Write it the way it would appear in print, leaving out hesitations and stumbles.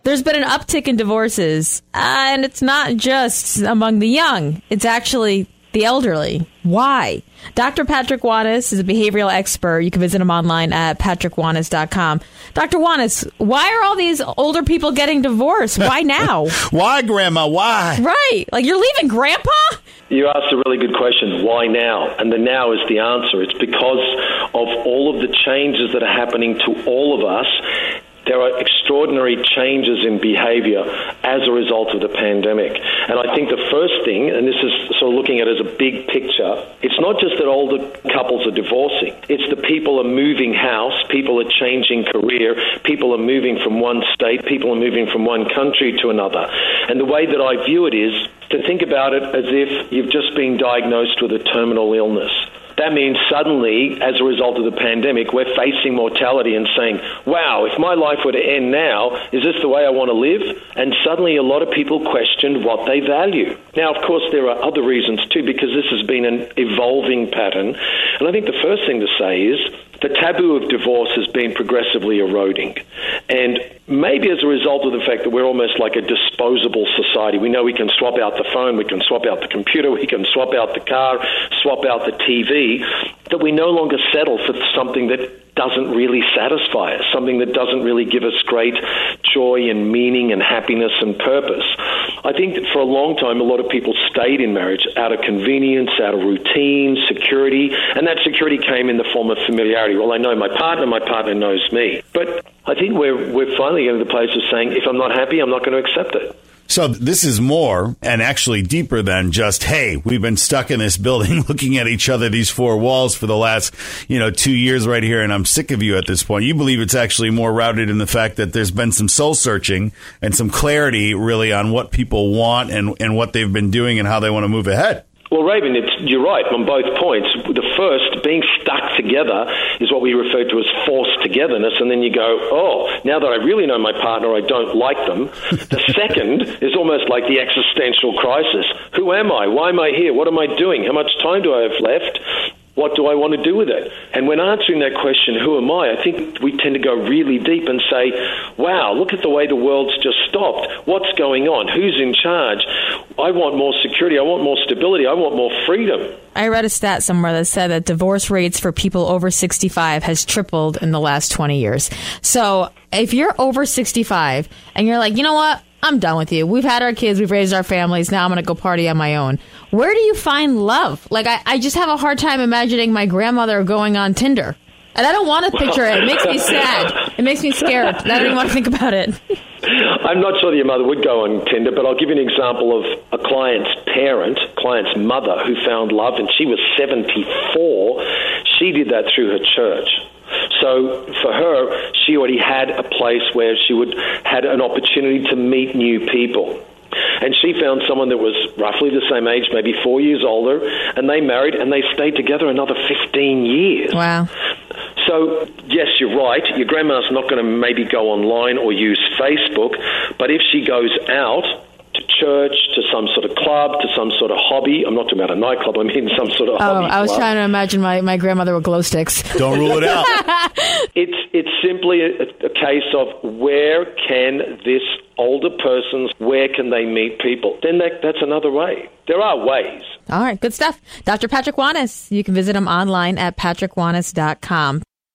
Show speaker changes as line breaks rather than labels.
There's been an uptick in divorces, and it's not just among the young. It's actually the elderly. Why? Dr. Patrick Wanis is a behavioral expert. You can visit him online at patrickwanis.com. Dr. Wanis, why are all these older people getting divorced? Why now?
Why, Grandma? Why?
Right. Like, you're leaving Grandpa?
You asked a really good question. Why now? And the now is the answer. It's because of all of the changes that are happening to all of us. There are extraordinary changes in behavior as a result of the pandemic. And I think the first thing, and this is sort of looking at it as a big picture, it's not just that older couples are divorcing. It's the people are moving house, people are changing career, people are moving from one state, people are moving from one country to another. And the way that I view it is to think about it as if you've just been diagnosed with a terminal illness. That means suddenly, as a result of the pandemic, we're facing mortality and saying, wow, if my life were to end now, is this the way I want to live? And suddenly a lot of people questioned what they value. Now, of course, there are other reasons too, because this has been an evolving pattern. And I think the first thing to say is the taboo of divorce has been progressively eroding. And maybe as a result of the fact that we're almost like a disposable society. We know we can swap out the phone, we can swap out the computer, we can swap out the car, swap out the TV, that we no longer settle for something that doesn't really satisfy us, something that doesn't really give us great joy and meaning and happiness and purpose. I think that for a long time, a lot of people stayed in marriage out of convenience, out of routine, security, and that security came in the form of familiarity. Well, I know my partner knows me. But I think we're finally getting to the place of saying, if I'm not happy, I'm not going to accept it.
So this is more and actually deeper than just, hey, we've been stuck in this building looking at each other, these four walls for the last, 2 years right here, and I'm sick of you at this point. You believe it's actually more rooted in the fact that there's been some soul searching and some clarity really on what people want and what they've been doing and how they want to move ahead.
Well, Raven, you're right on both points. The first, being stuck together, is what we refer to as forced togetherness, and then you go, oh, now that I really know my partner, I don't like them. The second is almost like the existential crisis. Who am I? Why am I here? What am I doing? How much time do I have left? What do I want to do with it? And when answering that question, who am I think we tend to go really deep and say, wow, look at the way the world's just stopped. What's going on? Who's in charge? I want more security. I want more stability. I want more freedom.
I read a stat somewhere that said that divorce rates for people over 65 has tripled in the last 20 years. So if you're over 65 and you're like, you know what? I'm done with you. We've had our kids. We've raised our families. Now I'm going to go party on my own. Where do you find love? Like, I just have a hard time imagining my grandmother going on Tinder. And I don't want to picture it. It makes me sad. It makes me scared. I don't even want to think about it.
I'm not sure that your mother would go on Tinder, but I'll give you an example of a client's mother, who found love, and she was 74. She did that through her church. So for her, she already had a place where she had an opportunity to meet new people. And she found someone that was roughly the same age, maybe 4 years older, and they married, and they stayed together another 15 years.
Wow.
So, yes, you're right. Your grandma's not going to maybe go online or use Facebook, but if she goes out to church, to some sort of club, to some sort of hobby. I'm not talking about a nightclub, I mean some sort of hobby
I was
club.
trying to imagine my grandmother with glow sticks.
Don't rule it out.
It's simply a case of where can this older person, where can they meet people? Then that's another way. There are ways.
All right, good stuff. Dr. Patrick Wanis. You can visit him online at patrickwanis.com.